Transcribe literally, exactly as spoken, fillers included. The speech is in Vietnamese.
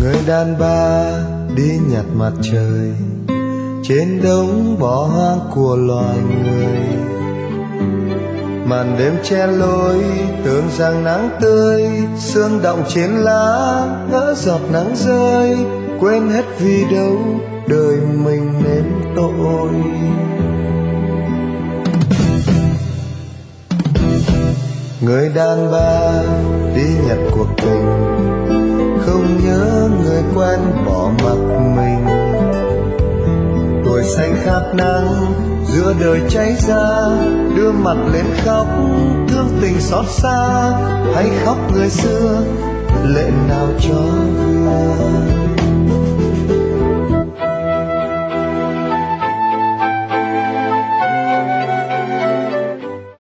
Người đàn bà đi nhặt mặt trời trên đống bỏ hoang của loài người. Màn đêm che lối tưởng rằng nắng tươi, sương đọng trên lá ngỡ giọt nắng rơi, quên hết vì đâu đời mình nên tội. Người đàn bà đi nhặt cuộc tình, không nhớ người quen bỏ mặc mình. Tuổi xanh khát nắng giữa đời cháy ra, đưa mặt lên khóc thương tình xót xa, hay khóc người xưa lệ nào cho vừa.